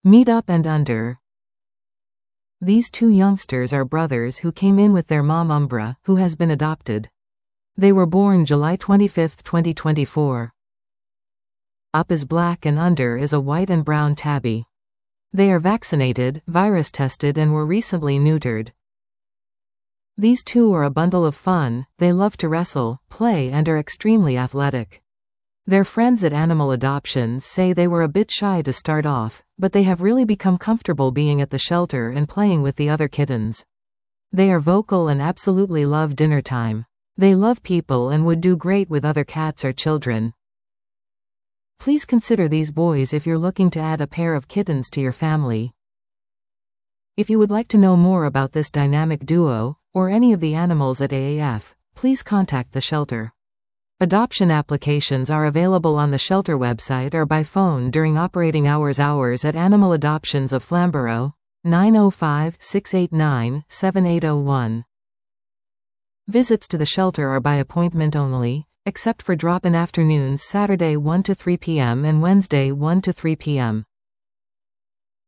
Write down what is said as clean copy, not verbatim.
Meet Up and Under. These two youngsters are brothers who came in with their mom Umbra, who has been adopted. They were born July 25, 2024. Up is black and Under is a white and brown tabby. They are vaccinated, virus tested and were recently neutered. These two are a bundle of fun, they love to wrestle, play and are extremely athletic. Their friends at Animal Adoptions say they were a bit shy to start off, but they have really become comfortable being at the shelter and playing with the other kittens. They are vocal and absolutely love dinner time. They love people and would do great with other cats or children. Please consider these boys if you're looking to add a pair of kittens to your family. If you would like to know more about this dynamic duo, or any of the animals at AAF, please contact the shelter. Adoption applications are available on the shelter website or by phone during operating hours at Animal Adoptions of Flamborough, 905-689-7801. Visits to the shelter are by appointment only, except for drop-in afternoons Saturday 1 to 3 p.m. and Wednesday 1 to 3 p.m.